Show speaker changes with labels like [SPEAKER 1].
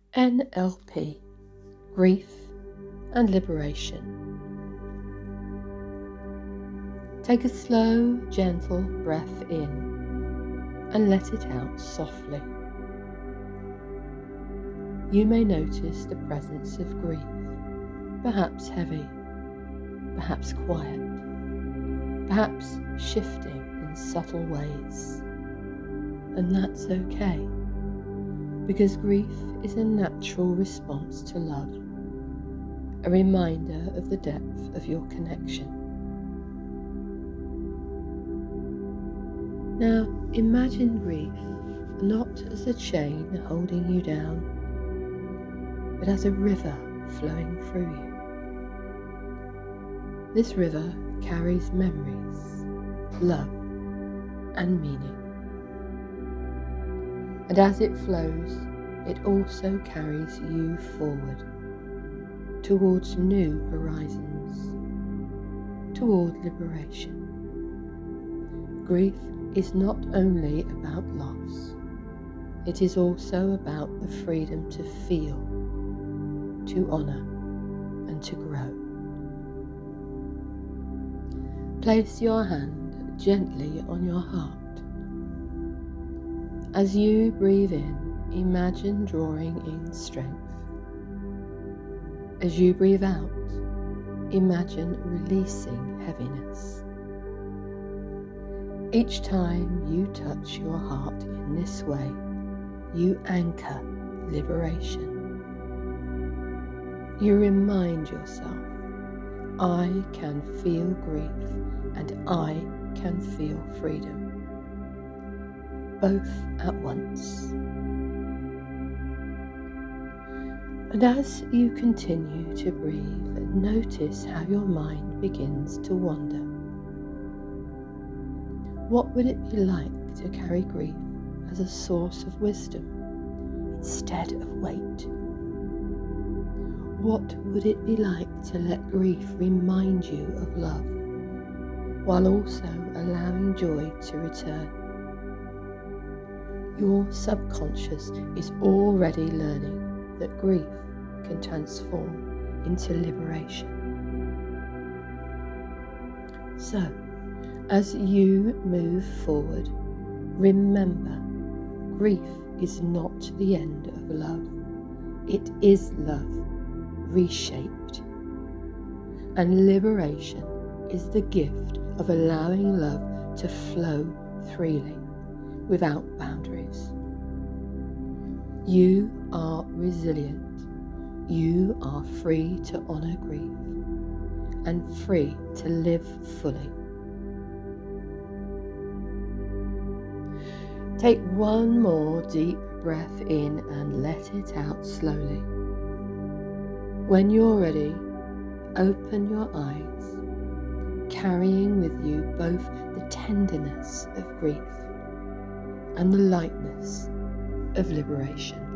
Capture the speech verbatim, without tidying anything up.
[SPEAKER 1] N L P, Grief and Liberation. Take a slow, gentle breath in and let it out softly. You may notice the presence of grief, perhaps heavy, perhaps quiet, perhaps shifting in subtle ways. And that's okay, because grief is a natural response to love, a reminder of the depth of your connection. Now imagine grief not as a chain holding you down, but as a river flowing through you. This river carries memories, love, and meaning. And as it flows, it also carries you forward, towards new horizons, toward liberation. Grief is not only about loss, it is also about the freedom to feel, to honour, and to grow. Place your hand gently on your heart. As you breathe in, imagine drawing in strength. As you breathe out, imagine releasing heaviness. Each time you touch your heart in this way, you anchor liberation. You remind yourself, I can feel grief and I can feel freedom, both at once. And as you continue to breathe, notice how your mind begins to wander. What would it be like to carry grief as a source of wisdom instead of weight? What would it be like to let grief remind you of love, while also allowing joy to return? Your subconscious is already learning that grief can transform into liberation. So, as you move forward, remember, grief is not the end of love. It is love reshaped. And liberation is the gift of allowing love to flow freely, without boundaries. You are resilient. You are free to honour grief and free to live fully. Take one more deep breath in and let it out slowly. When you're ready, open your eyes, carrying with you both the tenderness of grief and the lightness of liberation.